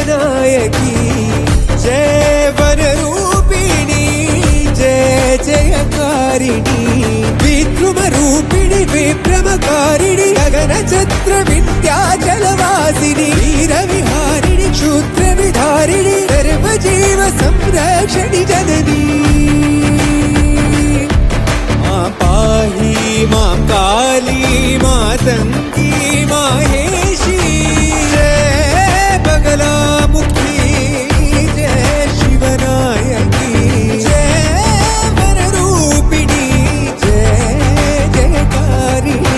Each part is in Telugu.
शिवनायकी जय वनरूपिणी जय जयकारिणी विद्रुमरूपिणी विभ्रमकारिणी गगनचत्र विद्याचलवासिनी वीरविहारिणी क्षुद्रविधारिणी सर्वजीव संरक्षणि जननी मां पाहि मां काली मातङ्गी माहेशी जय बगलामुखी जय शिवनायकी जय वनरूपिणी जय जयकारिणी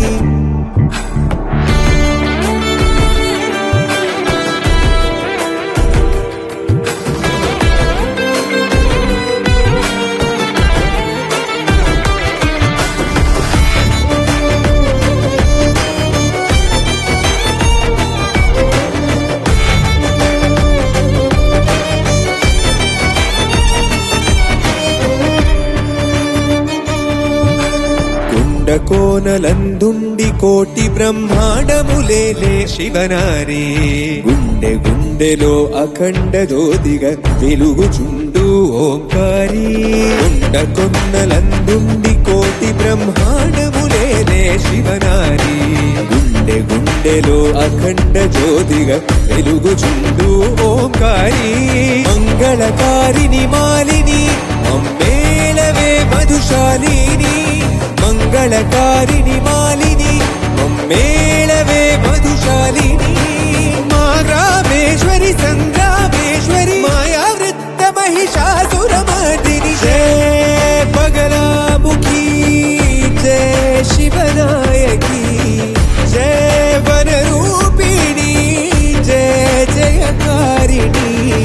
కోనలందుండి కోటి బ్రహ్మాండములేలే శివనారి గుండె గుండెలో అఖండ జ్యోతిగా వెలుగుచుండు ఓంకారి కొండకొన్నలందుండి కోటి బ్రహ్మాండములేలే శివనారి గుండె గుండెలో అఖండ జ్యోతిగా వెలుగుచుండు ఓంకారి మంగళకారిని మాలిని మమ్మేళవే మధుశాలిని మంగళకారిణి మాలిని మమ్మేళవే మధుశాలిని మా రామేశ్వరి సంగ్రామేశ్వరి మాయావృత్త మహిషాసురమర్దిని జయ బగలాముఖి జయ శివనాయకి జయ వనరూపిణి జయ జయకారిణి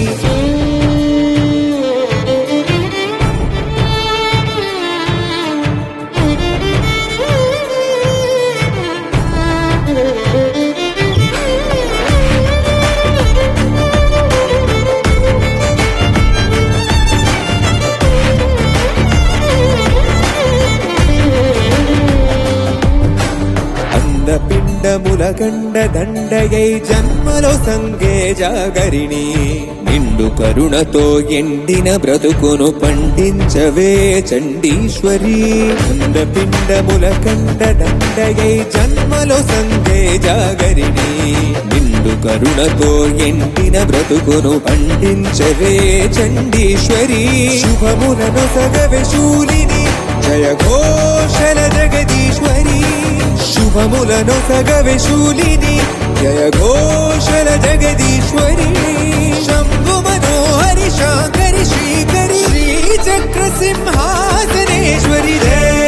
పిండములగండ దండయై జన్మలో సంగే జాగరిణి నిండు కరుణతో ఎండిన బ్రతుకును పండించవే చండీశ్వరి పిండములగండ దండయై జన్మలో సంగే జాగరిణి నిండు కరుణతో ఎండిన బ్రతుకును పండించవే చండీశ్వరి శుభములను సగవే శూలిని జయ ఘోషల జగదీశ్వరి శుభములను సగవే శూలిని జయ ఘోషల జగదీశ్వరి శంభు మనోహరి శాంకరి శ్రీకరి శ్రీచక్ర సింహాసనేశ్వరి జయ